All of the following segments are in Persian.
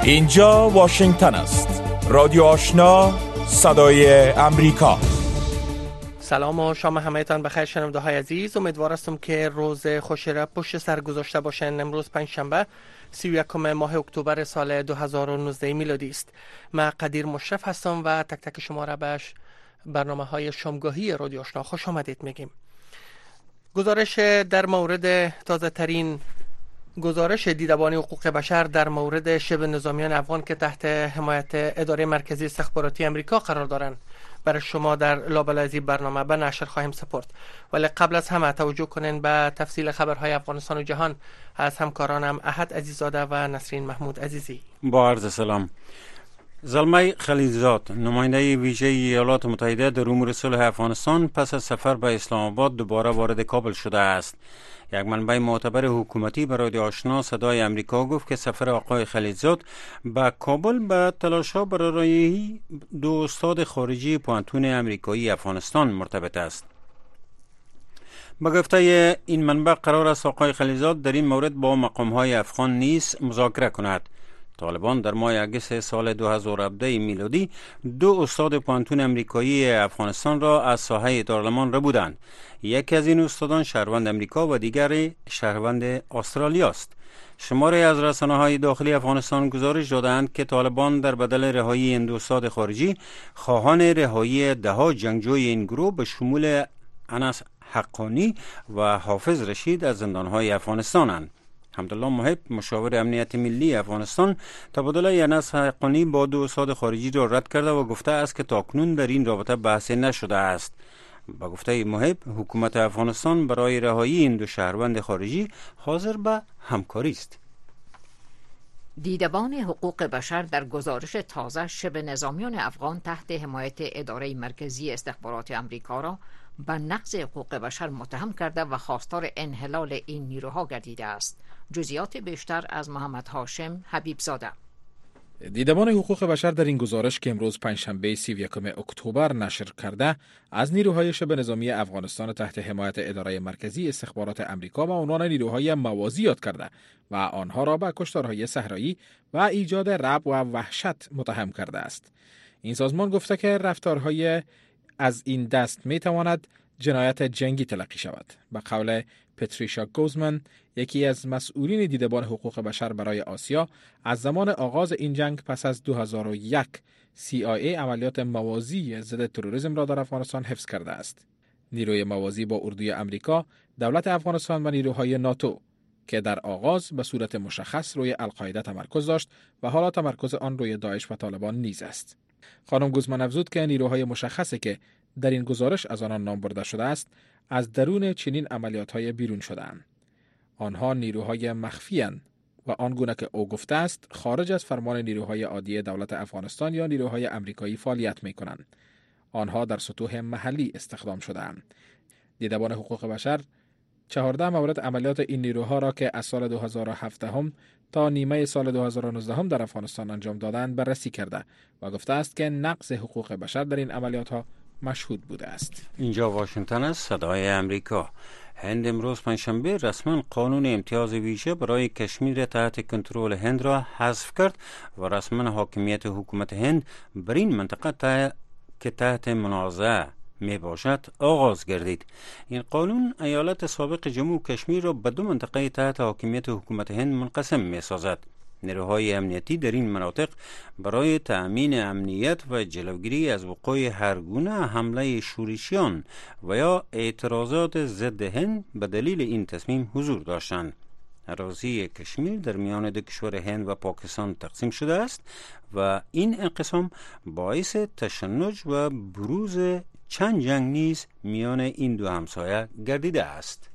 اینجا واشنگتن است. رادیو آشنا، صدای امریکا. سلام و شام همه‌تان بخیر شنونده های عزیز. امیدوار هستم که روز خوشی را پشت سر گذاشته باشین. امروز پنجشنبه 31 ماه اکتبر سال 2019 میلادی است. من قدیر مشرف هستم و تک تک شما را به برنامه های شامگاهی رادیو آشنا خوش آمدید میگیم. گزارش در مورد تازه ترین گزارش دیدبان حقوق بشر در مورد شبه نظامیان افغان که تحت حمایت اداره مرکزی استخباراتی امریکا قرار دارند برای شما در لابلای از این برنامه به نشر خواهیم سپرد. ولی قبل از همه توجه کنین به تفصیل خبرهای افغانستان و جهان از همکارانم احد عزیزاده و نسرین محمود عزیزی. با عرض سلام. زلمه خلیلزاد، نماینده ویژه ایالات متحده در امور صلح افغانستان، پس از سفر به اسلام آباد دوباره وارد کابل شده است. یک منبع معتبر حکومتی به رادیو آشنا صدای امریکا گفت که سفر آقای خلیلزاد به کابل به تلاش‌ها برای دو استاد خارجی پوانتون امریکایی افغانستان مرتبط است. به گفته این منبع قرار است آقای خلیلزاد در این مورد با مقام‌های افغان نیز مذاکره کند. طالبان در ماه اگست سال 2017 میلادی دو استاد پوانتون امریکایی افغانستان را از ساحه دارالامان ربودند. یکی از این استادان شهروند امریکا و دیگری شهروند استرالیا است. شماری از رسانه‌های داخلی افغانستان گزارش دادند که طالبان در بدل رهایی این دو استاد خارجی خواهان رهایی ده‌ها جنگجوی این گروه به شمول انس حقانی و حافظ رشید از زندان‌های افغانستانند. حمدالله محب، مشاور امنیت ملی افغانستان، تبادله انس حقانی با دو استاد خارجی را رد کرده و گفته است که تاکنون در این رابطه بحث نشده است. با گفته محب، حکومت افغانستان برای رهایی این دو شهروند خارجی حاضر به همکاری است. دیدبان حقوق بشر در گزارش تازه شبه نظامیان افغان تحت حمایت اداره مرکزی استخبارات امریکا را به نقض حقوق بشر متهم کرده و خواستار انحلال این نیروها گردیده است. جزئیات بیشتر از محمد هاشم حبیب زاده. دیدبان حقوق بشر در این گزارش که امروز پنجشنبه 31 اکتبر نشر کرده، از نیروهای شبه نظامی افغانستان تحت حمایت اداره مرکزی استخبارات امریکا به عنوان نیروهای موازی یاد کرده و آنها را به کشتارهای صحرایی و ایجاد رعب و وحشت متهم کرده است. این سازمان گفته که رفتارهای از این دست می تواند جنایت جنگی تلقی شود. به قول پتریشا گوزمن، یکی از مسئولین دیدبان حقوق بشر برای آسیا، از زمان آغاز این جنگ پس از 2001 CIA عملیات موازی ضد تروریسم را در افغانستان حفظ کرده است. نیروی موازی با اردوی امریکا، دولت افغانستان و نیروهای ناتو که در آغاز به صورت مشخص روی القاعده تمرکز داشت و حالا تمرکز آن روی داعش و طالبان نیز است. خانم گوزمن افزود که نیروهای مشخصی که در این گزارش از آنان نام برده شده است، از درون چنین عملیات‌های بیرون شده‌اند. آنها نیروهای مخفی اند و آنگونه که او گفته است خارج از فرمان نیروهای عادی دولت افغانستان یا نیروهای امریکایی فعالیت می‌کنند. آنها در سطوح محلی استخدام شده‌اند. دیدبان حقوق بشر 14 مورد عملیات این نیروها را که از سال 2017 تا نیمه سال 2019 در افغانستان انجام دادند بررسی کرده و گفته است که نقض حقوق بشر در این عملیات‌ها مشهود بوده است. اینجا واشنگتن است، صدای امریکا. هند امروز پنجشنبه رسما قانون امتیاز ویژه برای کشمیر تحت کنترل هند را حذف کرد و رسما حاکمیت حکومت هند بر این منطقه که تحت منازعه می باشد آغاز گردید. این قانون ایالت سابق جموں و کشمیر را به دو منطقه تحت حاکمیت حکومت هند منقسم می سازد. نیروهای امنیتی در این مناطق برای تأمین امنیت و جلوگیری از وقوع هر گونه حمله شورشیان و یا اعتراضات ضد هند به دلیل این تصمیم حضور داشتند. اراضی کشمیر در میان دو کشور هند و پاکستان تقسیم شده است و این انقسام باعث تشنج و بروز چند جنگ نیز میان این دو همسایه گردیده است.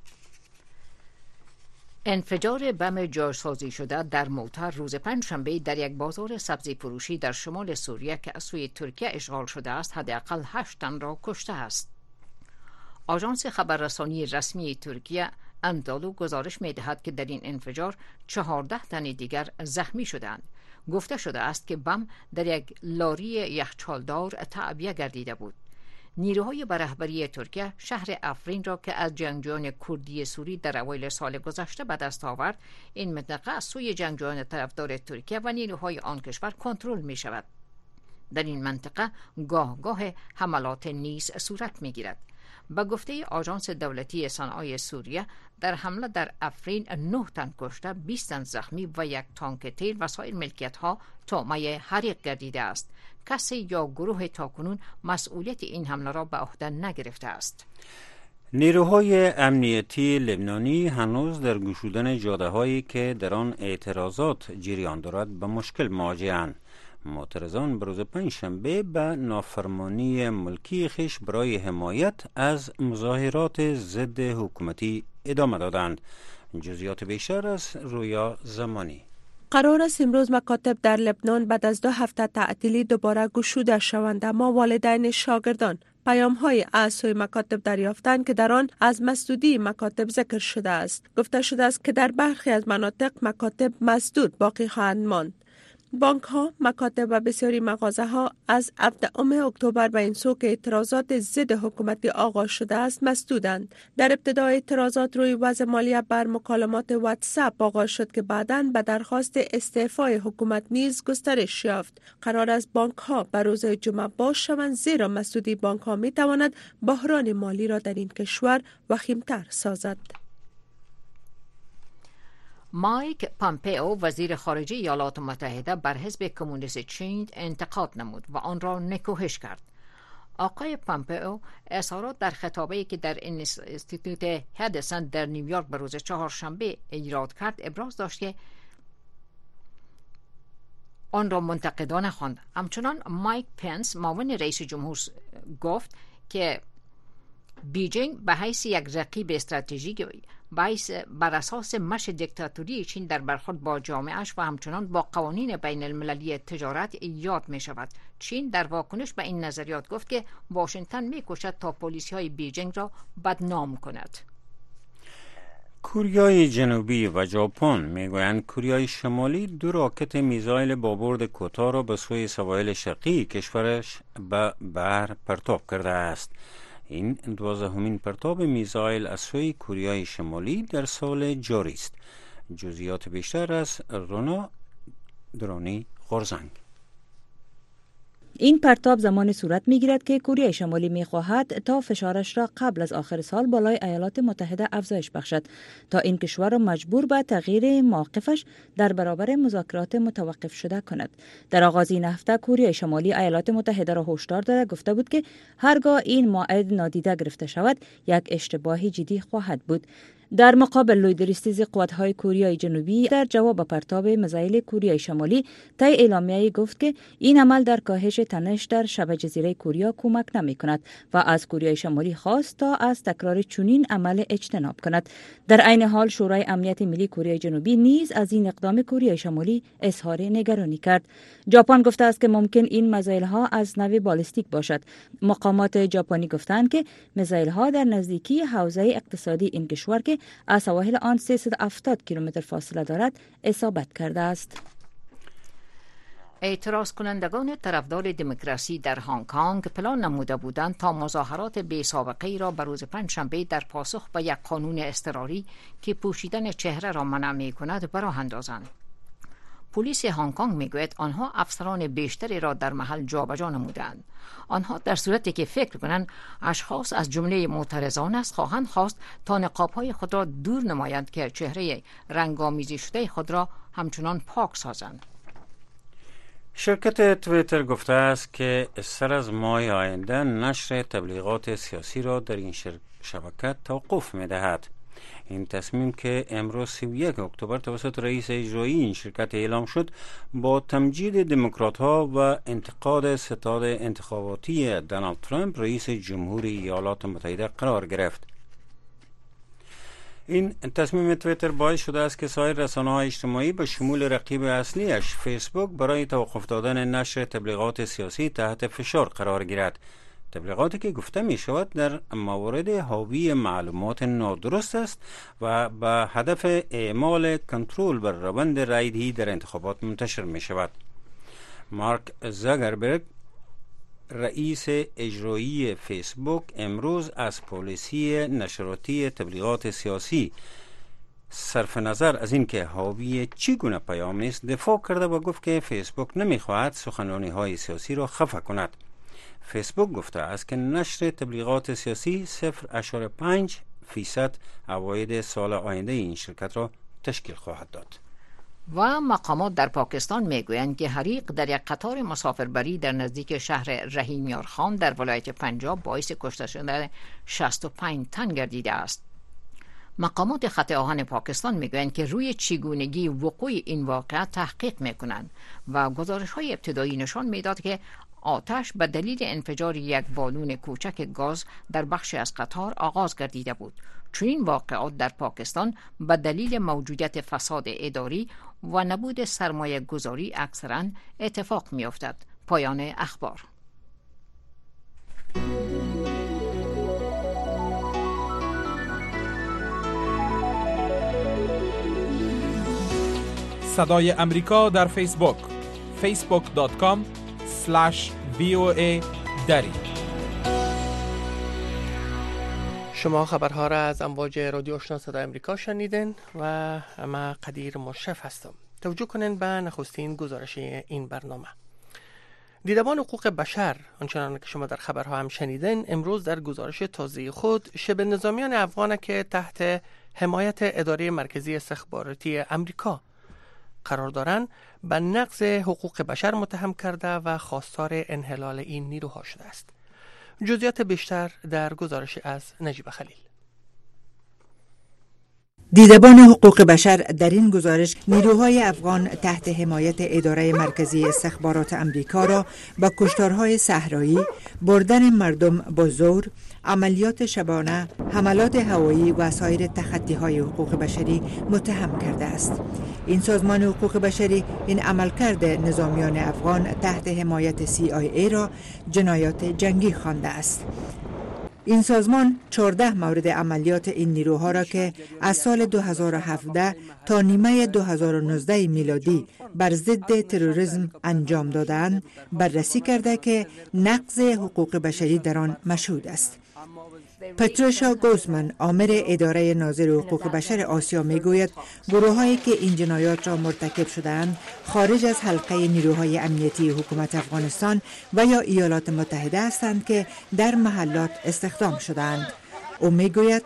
انفجار بم جاسازی شده در موتر روز پنجشنبه در یک بازار سبزی فروشی در شمال سوریه که از سوی ترکیه اشغال شده است حداقل 8 تن را کشته است. آژانس خبررسانی رسمی ترکیه اندالو گزارش می‌دهد که در این انفجار 14 تن دیگر زخمی شدند. گفته شده است که بم در یک لاری یخچالدار تعبیه گردیده بود. نیروهای به رهبری ترکیه شهر افرین را که از جنگجویان کردی سوری در اوایل سال گذشته به دست آورد، این منطقه از سوی جنگجویان طرفدار ترکیه و نیروهای آن کشور کنترل می شود. در این منطقه گاه حملات نیز صورت می گیرد. به گفته آژانس دولتی صنایع سوریه، در حمله در افرین 9 تن کشته، 20 تن زخمی و 1 تانک تیر و سایر ملکیت ها طامع حریق گردیده است. کسی یا گروه تاکنون مسئولیت این حمله را به عهده نگرفته است. نیروهای امنیتی لبنانی هنوز در گشودن جاده هایی که در آن اعتراضات جریان دارد به مشکل مواجه‌اند. معترضان بروز پنجشنبه به نافرمانی ملکی خیش برای حمایت از مظاهرات ضد حکومتی ادامه دادند. جزئیات بیشتر از رویا زمانی. قرار است امروز مکاتب در لبنان بعد از 2 هفته تعطیلی دوباره گشوده شوند، اما والدین شاگردان پیام‌های از سوی مکاتب دریافتند که در آن از مسدودی مکاتب ذکر شده است. گفته شده است که در برخی از مناطق مکاتب مسدود باقی خواهند ماند. بانک ها، مکاتب و بسیاری مغازه ها از 17 اکتبر به این سو که اعتراضات ضد حکومتی آغاز شده است مسدودند. در ابتدای اعتراضات روی وضع مالیه بر مکالمات واتساپ آغاز شد که بعداً به درخواست استعفای حکومت نیز گسترش یافت. قرار است بانک ها به روز جمعه باز شوند، زیرا مسدودی بانک ها می تواند بحران مالی را در این کشور وخیم‌تر سازد. مایک پامپئو وزیر خارجه ایالات متحده بر حزب کمونیست چین انتقاد نمود و آن را نکوهش کرد. آقای پامپئو اظهارات در خطابه‌ای که در اینستیتوت هدسن در نیویورک به روز چهارشنبه ایراد کرد ابراز داشت که آن را منتقدانه خواند. همچنان مایک پنس معاون رئیس جمهور گفت که بیجینگ به حیث یک رقیب استراتژیک بر اساس مشی دیکتاتوری چین در برخورد با جامعه‌اش و همچنان با قوانین بین المللی تجارت یاد می شود. چین در واکنش به این نظریات گفت که واشنگتن می کوشد تا پالیسی‌های بیجینگ را بدنام کند. کوریای جنوبی و ژاپن میگویند کوریای شمالی 2 راکت میزایل با برد کوتاه را به سوی سواحل شرقی کشورش به بحر پرتاب کرده است. این 12مین پرتاب میزایل از سوی کوریای شمالی در سال جاری است. جزئیات بیشتر از رونا درانی غورزنگ. این پرتاب زمانی صورت می‌گیرد که کره شمالی می‌خواهد تا فشارش را قبل از آخر سال بالای ایالات متحده افزایش بخشد تا این کشور را مجبور به تغییر موقفش در برابر مذاکرات متوقف شده کند. در آغاز این هفته کره شمالی ایالات متحده را هشدار داده گفته بود که هرگاه این موعد نادیده گرفته شود یک اشتباه جدی خواهد بود. در مقابل لویدریستیز قوت‌های کوریای جنوبی در جواب پرتاب میزایل کوریای شمالی طی اعلامیه‌ای گفت که این عمل در کاهش تنش در شبه جزیره کوریا کمک نمی‌کند و از کوریای شمالی خواست تا از تکرار چنین عمل اجتناب کند. در عین حال شورای امنیت ملی کوریای جنوبی نیز از این اقدام کوریای شمالی اظهار نگرانی کرد. ژاپن گفته است که ممکن این میزایل‌ها از نوع بالستیک باشد. مقامات ژاپنی گفتند که میزایل‌ها در نزدیکی حوزه اقتصادی این کشور که از سواحل آن 370 کیلومتر فاصله دارد اصابت کرده است. اعتراض کنندگان طرفدار دموکراسی در هنگ کنگ پلان نموده بودند تا مظاهرات بی سابقه را به روز پنجشنبه در پاسخ به یک قانون اضطراری که پوشیدن چهره را منع می‌کند براه اندازند. پلیس هنگ کنگ میگوید آنها افسران بیشتری را در محل جابجا نمودند. آنها در صورتی که فکر کنند اشخاص از جمله معترضان است خواهند خواست تا نقاب‌های خود را دور نمایند که چهره رنگ‌آمیزی شده خود را همچنان پاک سازند. شرکت توییتر گفته است که سر از ماه آینده نشر تبلیغات سیاسی را در این شبکه توقف می‌دهد. این تصمیم که امروز 31 اکتبر توسط رئیس اجرایی این شرکت اعلام شد با تمجید دموکرات‌ها و انتقاد ستاد انتخاباتی دونالد ترامپ رئیس جمهوری ایالات متحده قرار گرفت. این تصمیم توییتر باعث شده است که سایر رسانه‌های اجتماعی به شمول رقیب اصلیش فیسبوک برای توقف دادن نشر تبلیغات سیاسی تحت فشار قرار گیرد. تبلیغاتی که گفته می شود در موارد حاوی معلومات نادرست است و به هدف اعمال کنترل بر روند رایدهی در انتخابات منتشر می شود. مارک زاکربرگ رئیس اجرایی فیسبوک امروز از پالیسی نشراتی تبلیغات سیاسی صرف نظر از اینکه حاوی چگونه پیام نیست دفاع کرده و گفت که فیسبوک نمیخواهد سخنرانی‌های سیاسی را خفه کند. فیسبوک گفته است که نشر تبلیغات سیاسی 0.5% عواید سال آینده این شرکت را تشکیل خواهد داد. و مقامات در پاکستان میگویند که حریق در یک قطار مسافربری در نزدیک شهر رحیم یار خان در ولایت پنجاب باعث کشته شدن 65 تن گردیده است. مقامات خط آهن پاکستان میگویند که روی چگونگی وقوع این واقعه تحقیق میکنند و گزارش‌های ابتدایی نشان میداد که آتش به دلیل انفجار یک بالون کوچک گاز در بخشی از قطار آغاز گردیده بود. چون این واقعات در پاکستان به دلیل موجودیت فساد اداری و نبود سرمایه گذاری اکثراً اتفاق می افتد. پایان اخبار. صدای امریکا در فیسبوک facebook.com/VOA دری. شما خبرها را از امواج رادیو آشنا صدای امریکا شنیدین و من قدیر مشرف هستم. توجه کنین به نخستین گزارش این برنامه. دیدبان حقوق بشر آنچنان که شما در خبرها هم شنیدین امروز در گزارش تازه خود شبه نظامیان افغان که تحت حمایت اداره مرکزی استخباراتی امریکا قرار دارند به نقض حقوق بشر متهم کرده و خواستار انحلال این نیروها شده است. جزئیات بیشتر در گزارش از نجیب خلیل. دیدبان حقوق بشر در این گزارش نیروهای افغان تحت حمایت اداره مرکزی استخبارات امریکا را با کشتارهای صحرایی، بردن مردم با زور، عملیات شبانه، حملات هوایی و سایر تخطی‌های حقوق بشری متهم کرده است. این سازمان حقوق بشری این عملکرد نظامیان افغان تحت حمایت CIA را جنایات جنگی خوانده است. این سازمان 14 مورد عملیات این نیروها را که از سال 2017 تا نیمه 2019 میلادی بر ضد تروریسم انجام دادند بررسی کرده که نقض حقوق بشری در آن مشهود است. پتروشا گوزمن عامل اداره ناظر حقوق بشر آسیا میگوید گروهایی که این جنایات را مرتکب شدند خارج از حلقه نیروهای امنیتی حکومت افغانستان و یا ایالات متحده هستند که در محلات استخدام شدند. او میگوید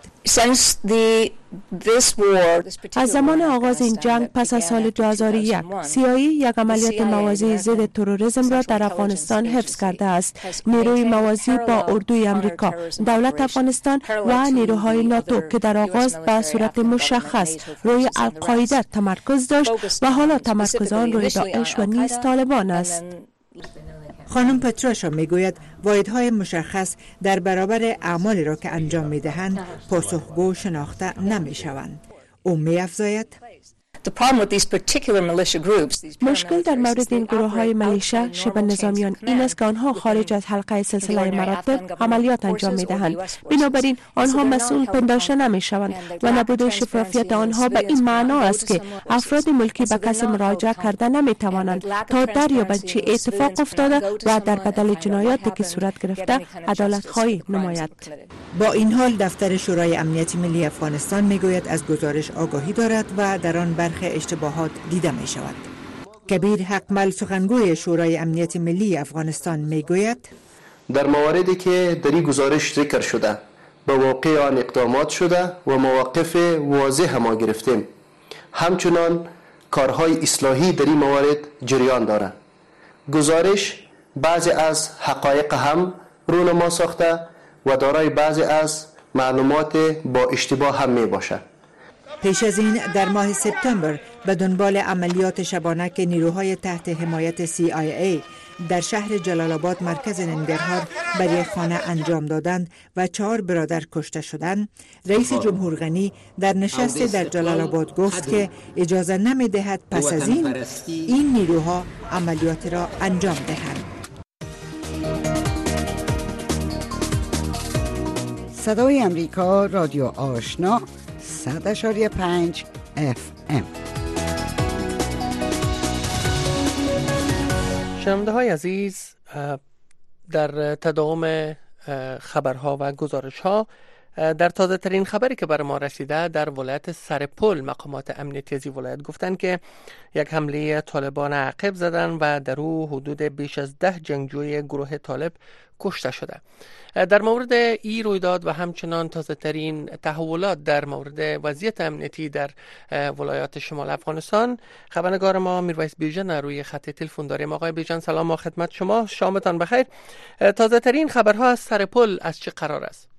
از زمان آغاز این جنگ پس از سال 2001 CIA یک عملیات موازی ضد تروریسم را در افغانستان حفظ کرده است. نیروی موازی با اردوی امریکا، دولت افغانستان و نیروهای ناتو که در آغاز به صورت مشخص روی القاعده تمرکز داشت و حالا تمرکز آن روی داعش و نیز طالبان است. خانم پتروشا میگوید واحدهای مشخص در برابر اعمالی را که انجام میدهند پاسخگو شناخته نمیشوند. او می‌افزاید مشکل در مورد این گروه های ملیشه شبه نظامیان این است که آنها خارج از حلقه سلسله مراتب عملیات انجام می دهند. بنابراین آنها مسئول پنداشته نمی شوند و نبوده شفافیت آنها به این معنا است که افراد ملکی به کسی مراجعه کرده نمی توانند تا دریابند چه اتفاق افتاده و در بدل جنایاتی که صورت گرفته عدالت خواهی نماید. با این حال دفتر شورای امنیت ملی افغانستان میگوید از گزارش آگاهی دارد و در آن برخی اشتباهات دیده می شود. کبیر حقمل سخنگوی شورای امنیت ملی افغانستان می گوید در مواردی که در این گزارش ذکر شده به واقع آن اقدامات شده و مواقف واضح ما گرفتیم. همچنان کارهای اصلاحی در این موارد جریان دارد. گزارش بعضی از حقایق هم رونما ساخته و دارای بعضی از معلومات با اشتباه هم می باشد. پیش از این در ماه سپتامبر به دنبال عملیات شبانه که نیروهای تحت حمایت CIA در شهر جلال آباد مرکز ننگرهار بر یک خانه انجام دادند و 4 برادر کشته شدند، رئیس جمهور غنی در نشست در جلال آباد گفت که اجازه نمی دهد پس از این نیروها عملیات را انجام دهند. صدای امریکا رادیو آشنا 100.5 FM. شنونده های عزیز، در تداوم خبرها و گزارش‌ها، در تازه ترین خبری که بر ما رسیده در ولایت سرپل مقامات امنیتی از ولایت گفتند که یک حمله طالبان عقب زدن و در او حدود بیش از 10 جنگجوی گروه طالب کشته شده. در مورد این رویداد و همچنان تازه ترین تحولات در مورد وضعیت امنیتی در ولایات شمال افغانستان، خبرنگار ما میرویس بیژن روی خط تلفن داریم. آقای بیژن سلام خدمت شما، شامتان بخیر. تازه ترین خبرها از سرپل از چه قرار است؟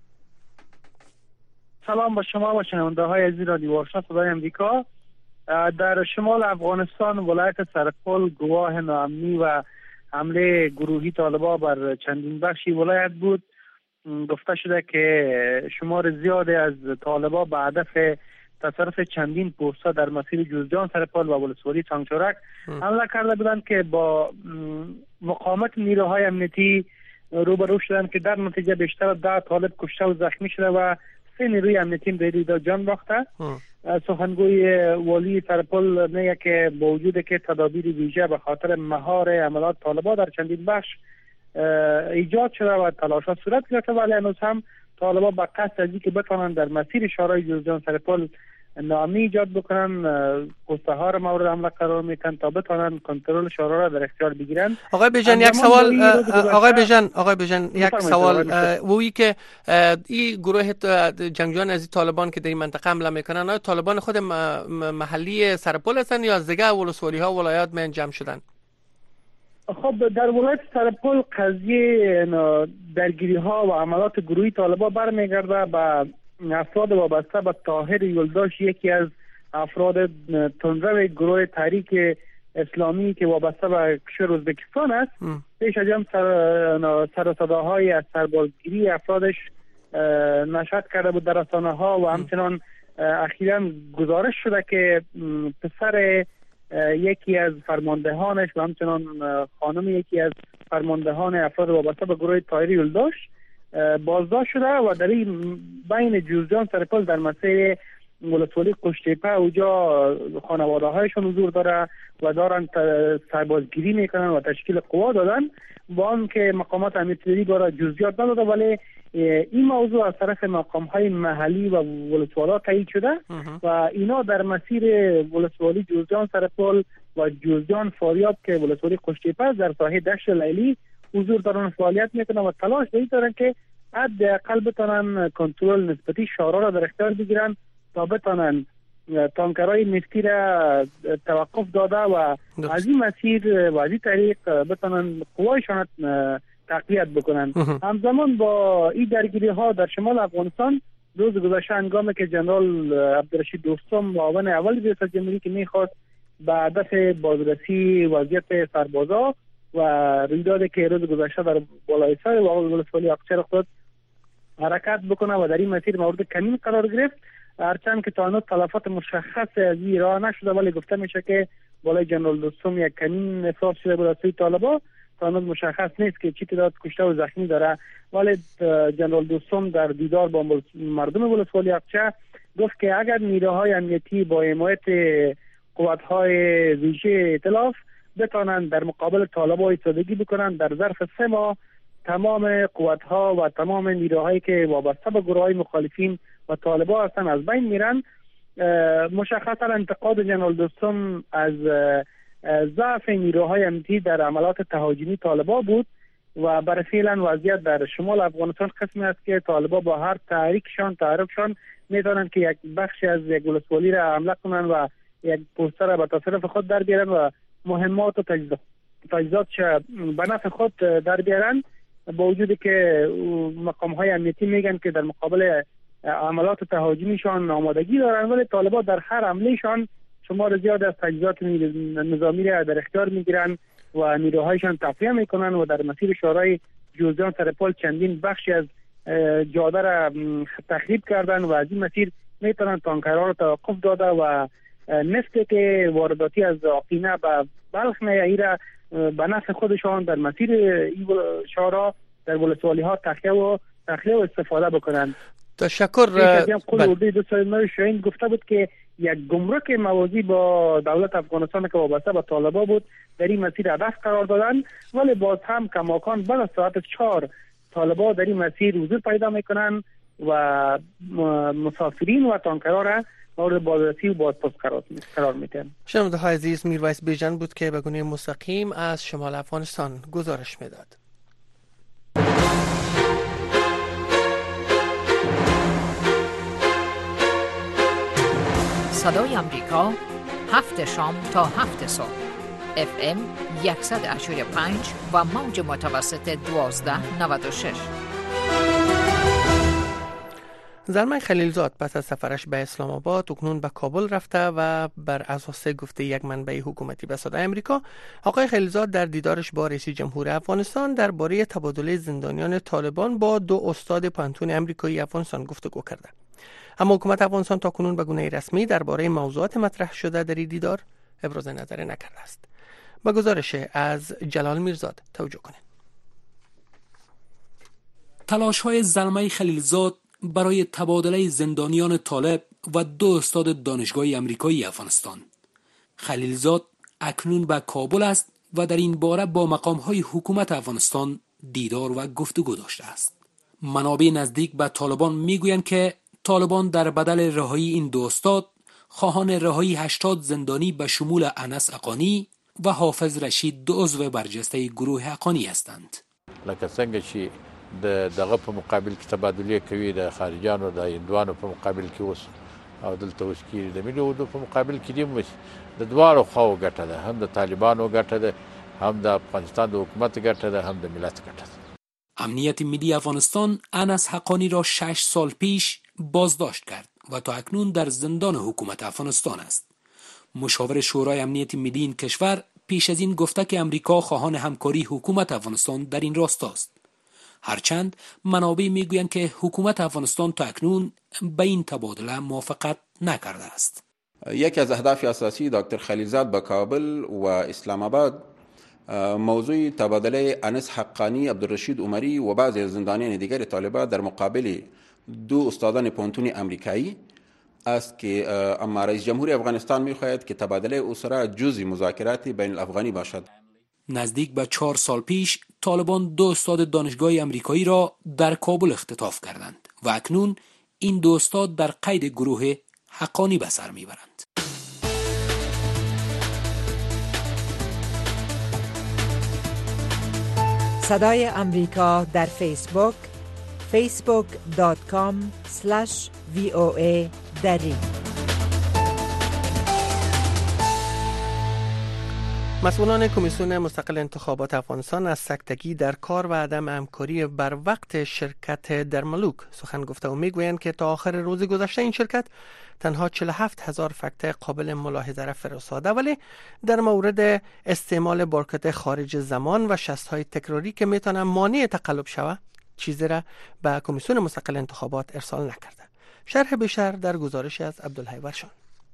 سلام با شما و شنونده های عزیز رادیو آشنا صدای امریکا. در شمال افغانستان ولایت سرپل گواه ناامنی و حمله گروهی طالبان بر چندین بخشی ولایت بود. گفته شده که شمار زیادی از طالبان به هدف تصرف چندین پوستا در مسیر جوزجان سرپل و ولسوالی تانگچورک حمله کرده بودند که با مقاومت نیروهای امنیتی روبرو شدند که در نتیجه بیشتر از 10 طالب کشته و زخمی شده و 3 نیروی امنیتی به رویداد جان باخته. سخنگوی والی سرپل میگه که با وجود که تدابیر ویژه به خاطر مهار عملات طالبان در چندین بخش ایجاد شده و تلاشات صورت گرفته، ولی هنوز هم طالبان به قصد از اینکه بتوانند در مسیر شورای جوزجان سرپل ناامنی ایجاد بکنن، پسته ها را مورد حمله قرار میدن تا بتوانند کنترل شورا را در اختیار بگیرن. آقای بیژن یک سوال، آقای بیژن یک سوال، وی که این گروه جنگجویان از طالبان که در این منطقه حمله میکنن، آیا طالبان خود محلی سرپل هستند یا از دیگه ولسوالی ها ولایات من جمع شدن؟ خب در ولایت سرپل قضیه درگیری ها و عملات گروهی طالبان برمیگرده به افراد وابسته به طاهر یلداش، یکی از افراد تندرو گروه تحریک اسلامی که وابسته به کشور ازبکستان است. پیش از هم سر و صداهای از سربازگیری افرادش نشر کرده بود در رسانه ها و همچنان اخیراً گزارش شده که پسر یکی از فرماندهانش و همچنان خانم یکی از فرماندهان افراد وابسته به گروه طاهر یلداش بازداشت شده و در این بین جوزجان سرپل در مسیر ولسوالی قشتیپه اوجا خانواده هایشون حضور داره و دارن سربازگیری میکنن و تشکیل قوا دادن، با آن که مقامات امنیتی برای جزئیات نداده، ولی این موضوع از طرف مقام های محلی و ولسوالا تایید شده و اینا در مسیر ولسوالی جوزجان سرپل و جوزجان فاریاب که ولسوالی قشتیپه در ساحه دشت لیلی حضور دارن، فعالیت میکنن و تلاش دارن که حداقل بتونن کنترل نسبتی شورا را در اختیار بگیرن تا بتونن تانکرهای نفتی را توقف داده و از این مسیر و از این طریق بتونن قوایشان تقویت بکنن. همزمان با این درگیری ها در شمال افغانستان روز گذشته هنگامی که جنرال عبدالرشید دوستم معاون اول ریاست جمهوری که میخواست به هدف بازرسی وضعیت سربازا و رویدادی که روز گذشته در بالای سر ولسوالی اقچر خود حرکت بکنه و در این مسیر مورد کمین قرار گرفت، هرچند که تا هنوز تلفات مشخص از این راه نشده، ولی گفته میشه که بالای جنرال دوستم یک کمین احساس شده بود از سوی طالبان. تا هنوز مشخص نیست که چی تعداد کشته و زخمی داره، ولی جنرال دوستم در دیدار با مردم ولسوالی اقچر گفت که اگر نیروهای امنیتی با حمایت قوت‌های ویژه ائتلاف بتانند در مقابل طالبان ایستادگی بکنند، در ظرف 3 ماه تمام قوت‌ها و تمام نیروهایی که وابسته به گروه‌های مخالفین و طالبان هستند از بین میرن. مشخصا انتقاد جنرال دوستم از ضعف نیروهای امنیتی در عملات تهاجمی طالبان بود و برای فعلا وضعیت در شمال افغانستان قسمی است که طالبان با هر تحریکشان میتونن که یک بخش از یک ولسوالی را حمله کنن و یک پوستر را به تصرف خود در بیارن و مهمات و تجهیزات به نفع خود در بیارن، با وجودی که مقام های امنیتی میگن که در مقابل عملات تهاجمیشان آمادگی دارن، ولی طالبان در هر حملهشان شمار زیاد از تجهیزات نظامی را در اختیار میگیرن و نیروهایشان تقویه میکنن و در مسیر شورای جوزجان سرپل چندین بخشی از جاده را تخریب کردن و از این مسیر میتونن تانکرها را توقف داده و نفتی که وارداتی از آقینه به بلخ میایی را به نفع خودشان در مسیر شورا در ولسوالی ها تخلیه و استفاده بکنن. تشکر. قول اردوی 209 شاهین گفته بود که یک گمرک موازی با دولت افغانستان که وابسته به طالبان بود در این مسیر هدف قرار دادن، ولی باز هم کماکان بعد از ساعت 4 طالبان در این مسیر حضور پیدا میکنن و مسافرین و تانکرها را مورد بازرسی و بازپرس قرار میدن. شنونده های عزیز، میرویس بیژن بود که به گونه مستقیم از شمال افغانستان گزارش میداد. صدای امریکا 7 شام تا 7 صبح FM 100.5 و موج متوسط 1296. زلمه خلیلزاد پس از سفرش به اسلام آباد اکنون به کابل رفته و بر اساس گفته یک منبع حکومتی به صدای امریکا، آقای خلیلزاد در دیدارش با رئیس جمهور افغانستان درباره تبادله زندانیان طالبان با 2 استاد پانتون امریکایی افغانستان گفتگو کرده. اما حکومت افغانستان تاکنون به گونه رسمی درباره موضوعات مطرح شده در این دیدار ابراز نظر نکرده است. با گزارش از جلال میرزاد توجه کنید. تلاش‌های زلمه خلیلزاد برای تبادله زندانیان طالب و 2 استاد دانشگاه امریکایی افغانستان. خلیلزاد اکنون به کابل است و در این باره با مقام‌های حکومت افغانستان دیدار و گفتگو داشته است. منابع نزدیک به طالبان میگویند که طالبان در بدل رهایی این 2 استاد خواهان رهایی 80 زندانی به شمول انس اقانی و حافظ رشید 2 عضو برجسته گروه اقانی هستند. لکه څنګه چې دغه په مقابل کې تبادله کوي د خارجانو د هندوانو په مقابل کې اوس او دلته اوس کې د ملي اردو په مقابل کې دي د دوارو خواو ګټه ده، هم د طالبانو ګټه ده، هم د افغانستان د حکومت ګټه ده، هم د ملت ګټه ده. امنیت ملی افغانستان انس حقانی را 6 سال پیش بازداشت کرد و تا اکنون در زندان حکومت افغانستان است. مشاور شورای امنیت ملی این کشور پیش از این گفته که امریکا خواهان همکاری حکومت افغانستان در این راستا است. هرچند منابع میگویند که حکومت افغانستان تا اکنون به این تبادله موافقت نکرده است. یکی از اهداف اساسی دکتر خلیلزاد به کابل و اسلام آباد موضوع تبادله انس حقانی، عبدالرشید عمری و بعضی از زندانیان دیگر طالبان در مقابل 2 استادان پانتون امریکایی است که اما رئیس جمهور افغانستان می‌خواهد که تبادله اسرا جزء مذاکرات بین الافغانی باشد. نزدیک به 4 سال پیش طالبان 2 استاد دانشگاه امریکایی را در کابل اختطاف کردند و اکنون این 2 استاد در قید گروه حقانی به سر میبرند. صدای امریکا در فیسبوک facebook.com/VOA دری. مسئولان کمیسیون مستقل انتخابات افغانستان از سکتگی در کار و عدم همکاری بر وقت شرکت در ملوک سخن گفته و میگویند که تا آخر روز گذشته این شرکت تنها 47,000 فکت قابل ملاحظه را فرستاده، ولی در مورد استعمال بارکد خارج زمان و شست‌های تکراری که میتونه مانع تقلب شود چیزی را به کمیسیون مستقل انتخابات ارسال نکرده. شرح بیشتر در گزارش از عبدالحی ورشان.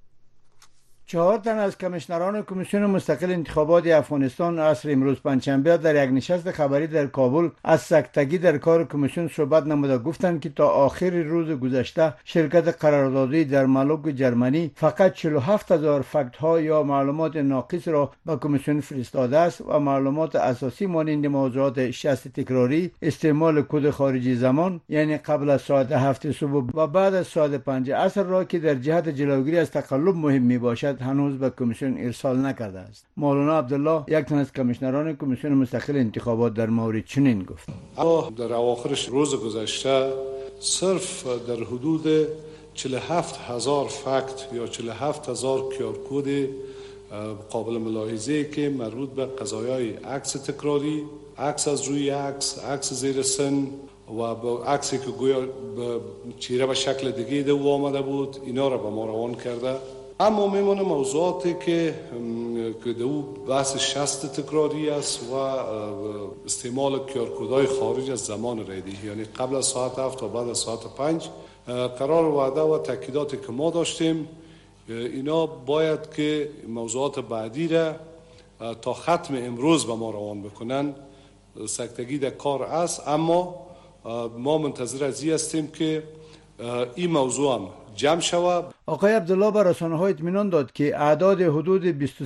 4 تن از کمیشنران کمیسیون مستقل انتخابات افغانستان عصر امروز پنجشنبه در یک نشست خبری در کابل از سکتگی در کار کمیسیون صحبت نموده گفتند که تا آخر روز گذشته شرکت قراردادی در ملوک جرمنی فقط 47,000 فکت ها یا معلومات ناقص را به کمیسیون فرستاده است و معلومات اساسی مانند موضوعات شست تکراری، استعمال کد خارجی زمان یعنی قبل از ساعت 7 صبح و بعد از ساعت 5 عصر را که در جهت جلوگیری از تقلب مهم می باشد هنوز به کمیسیون ارسال نکرده است. مولانا عبدالله یک تن از کمیشنران کمیسیون مستقل انتخابات در مورد چنین گفت: در اواخر روز گذشته صرف در حدود 47,000 فکت یا 47,000 QR کد قابل ملاحظه که مربوط به قضایای عکس تکراری، عکس از روی عکس زیر سن و با عکسی که گویا چهره به شکل دیگه دو آمده بود اینا را به ما روان کرده. اما میمونه موضوعاتی که دو بحث شست تکراری است و استعمال کیارکودهای خارج از زمان ریدی، یعنی قبل از ساعت 7 تا بعد از ساعت 5. قرار وعده و تاکیداتی که ما داشتیم اینا باید که موضوعات بعدی را تا ختم امروز به ما روان بکنن. سکتگی در کار است، اما ما منتظر از این هستیم که این موضوع هم جمع شود. آقای عبدالله به رسانه‌ها اطمینان داد که اعداد حدود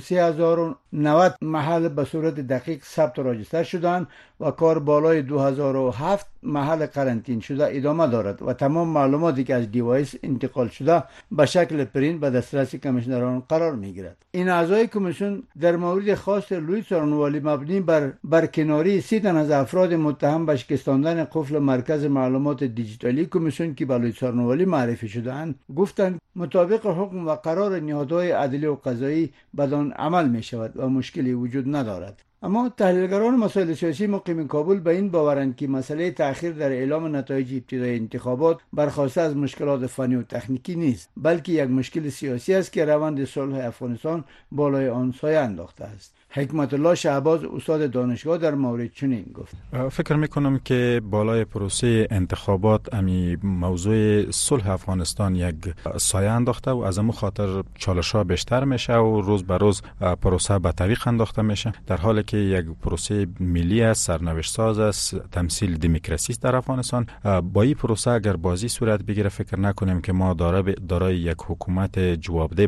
23090 محل به صورت دقیق ثبت و راجستر شدند و کار بالای 2007 محل قرنطین شده ادامه دارد و تمام معلوماتی که از دیوایس انتقال شده به شکل پرینت به دسترس کمیشنران قرار میگیرد. این اعضای کمیسیون در مورد خواست لوئیس آرنوالی مبنی بر برکناری 30 تن از افراد متهم به شکستاندن قفل مرکز معلومات دیجیتالی کمیسیون که به لوئیس آرنوالی معرفی شدهاند گفتند مطابق حکم و قرار نهادهای عدلی و قضایی بدان عمل می شود و مشکلی وجود ندارد. اما تحلیلگران مسائل سیاسی مقیم کابل به این باورند که مسئله تأخیر در اعلام نتایج ابتدایی انتخابات برخواسته از مشکلات فنی و تکنیکی نیست، بلکه یک مشکل سیاسی است که روند صلح افغانستان بالای آن سایه انداخته است. حکمت الله شعباز استاد دانشگاه در مورد چنین گفت: فکر میکنم که بالای پروسه انتخابات امی موضوع صلح افغانستان یک سایه انداخته و از امو خاطر چالش‌ها بیشتر میشه و روز به روز پروسه به طریق انداخته میشه، در حالی که یک پروسه ملی است، سرنوشت ساز است، تمثیل دموکراسی است در افغانستان. با این پروسه اگر بازی صورت بگیره فکر نکنیم که ما دارای یک حکومت جوابده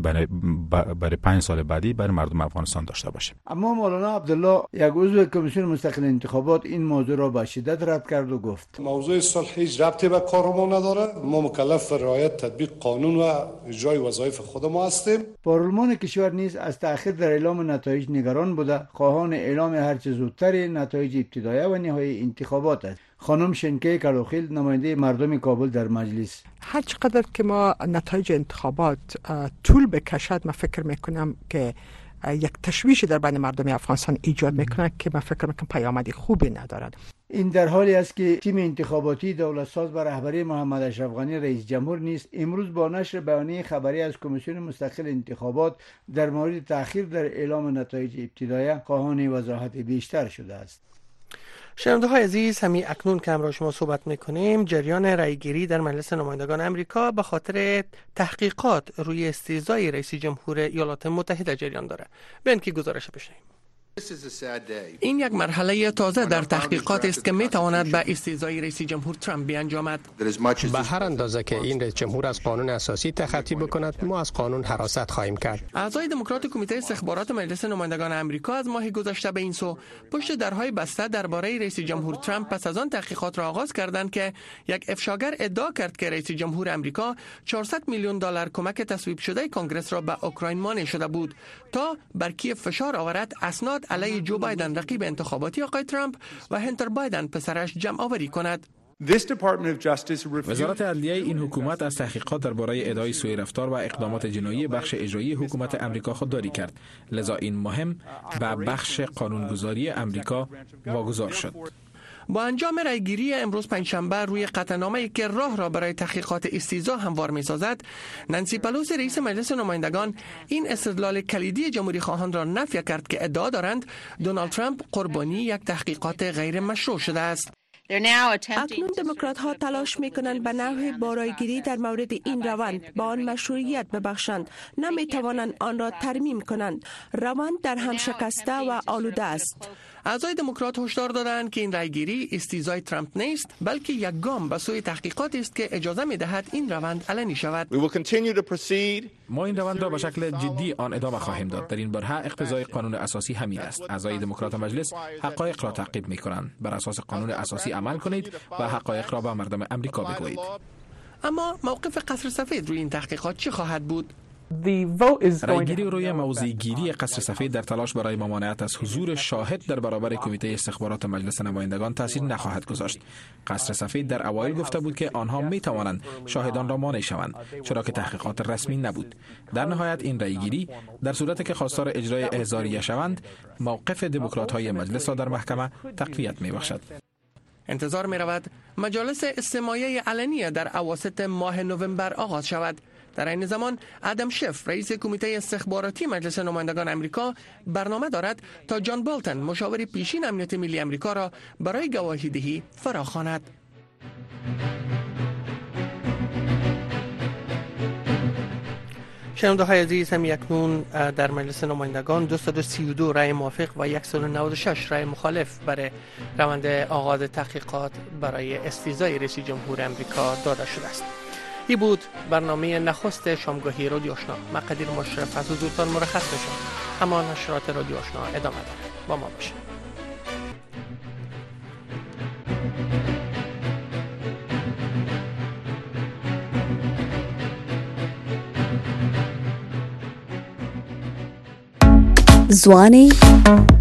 برای 5 سال بعدی برای مردم افغانستان داشته باشیم. اما مولانا عبدالله یک عضو کمیسیون مستقل انتخابات این موضوع را به شدت رد کرد و گفت: موضوع صلح هیچ ربطی به کار ما نداره. ما مکلف رعایت تطبیق قانون و اجرای وظایف خود ما هستیم. پارلمان کشور نیز از تأخیر در اعلام نتایج نگران بوده، خواهان اعلام هرچه زودتر نتایج ابتدایی و نهایی انتخابات است. خانم شنکه کلوخیل نماینده مردم کابل در مجلس: هر چقدر که ما نتایج انتخابات طول بکشد، من فکر میکنم که یک تشویش در بین مردم افغانستان ایجاد میکنه که من فکر میکنم پیامدی خوبی ندارد. این در حالی است که تیم انتخاباتی دولت ساز به رهبری محمد اشرف غنی رئیس جمهور نیز امروز با نشر بیانیه خبری از کمیسیون مستقل انتخابات در مورد تأخیر در اعلام نتایج ابتدایی خواهان وضاحت بیشتر شده است. شنونده های عزیز، همین اکنون که همراه شما صحبت میکنیم جریان رأیگیری در مجلس نمایندگان امریکا به خاطر تحقیقات روی استیضای رئیس جمهور ایالات متحده جریان داره. بیاین که گزارش بشنویم. این یک مرحله تازه در تحقیقات است که می تواند به استیضای رئیس جمهور ترامپ بیانجامد. به هر اندازه که این رئیس جمهور از قانون اساسی تخطی بکند، ما از قانون حراست خواهیم کرد. اعضای دموکرات کمیته استخبارات مجلس نمایندگان آمریکا از ماه گذشته به این سو پشت درهای بسته درباره رئیس جمهور ترامپ پس از آن تحقیقات را آغاز کردند که یک افشاگر ادعا کرد که رئیس جمهور آمریکا 400 میلیون دلار کمک تصویب شده کنگره را به اوکراین مانع شده بود تا بر کیف فشار آورد اسناد علیه جو بایدن رقیب انتخاباتی آقای ترامپ و هنتر بایدن پسرش جمع آوری کند. وزارت عدلیه این حکومت از تحقیقات درباره ادعای سوء رفتار و اقدامات جنایی بخش اجرایی حکومت امریکا خودداری کرد، لذا این مهم به بخش قانونگذاری امریکا واگذار شد. با انجام رأیگیری امروز پنجشنبه روی قطعنامه‌ای که راه را برای تحقیقات استیضا هموار می‌سازد، نانسی پلوسی رئیس مجلس نمایندگان این استدلال کلیدی جمهوری خواهان را نفی کرد که ادعا دارند دونالد ترامپ قربانی یک تحقیقات غیر مشروع شده است. اکنون دموکرات ها تلاش می کنند به نحو بارایگیری در مورد این روند با آن مشروعیت ببخشند، نمی توانند آن را ترمیم کنند. روند در هم شکسته و آلوده است. اعضای دموکرات هشدار دادند که این رأیگیری استیضای ترامپ نیست، بلکه یک گام به سوی تحقیقات است که اجازه می دهد این روند علنی شود. ما این روند را به شکل جدی آن ادامه خواهیم داد. در این برهه اقتضای قانون اساسی همین است. اعضای دموکرات مجلس حقایق را تعقیب می کنند. بر اساس قانون اساسی عمل کنید و حقایق را به مردم امریکا بگویید. اما موقف قصر سفید روی این تحقیقات چه خواهد بود؟ رأیگیری روی موضع‌گیری قصر سفید در تلاش برای ممانعت از حضور شاهد در برابر کمیته استخبارات مجلس نمایندگان تاثیر نخواهد گذاشت. قصر سفید در اوایل گفته بود که آنها می توانند شاهدان را مانع شوند، چرا که تحقیقات رسمی نبود. در نهایت این رأیگیری در صورتی که خواستار اجرای احضاریه شوند، موقف دموکرات‌های مجلس را در محکمه تقویت می‌بخشد. انتظار می رود مجالس استماعی علنی در اواسط ماه نوامبر آغاز شود. در این زمان ادم شف رئیس کمیته استخباراتی مجلس نمایندگان امریکا برنامه دارد تا جان بولتن مشاور پیشین امنیت ملی امریکا را برای گواهی دهی فراخواند. شنونده های عزیز، هم اکنون در مجلس نمایندگان 232 رای موافق و 196 رای مخالف برای روند آغاز تحقیقات برای استیضای رئیس جمهور امریکا داده شده است. این بود برنامه نخست شامگاهی رادیو آشنا. من قدیر مشرف از حضورتان مرخص میشم. اما نشرات رادیو آشنا ادامه داره. با ما باشید. زواني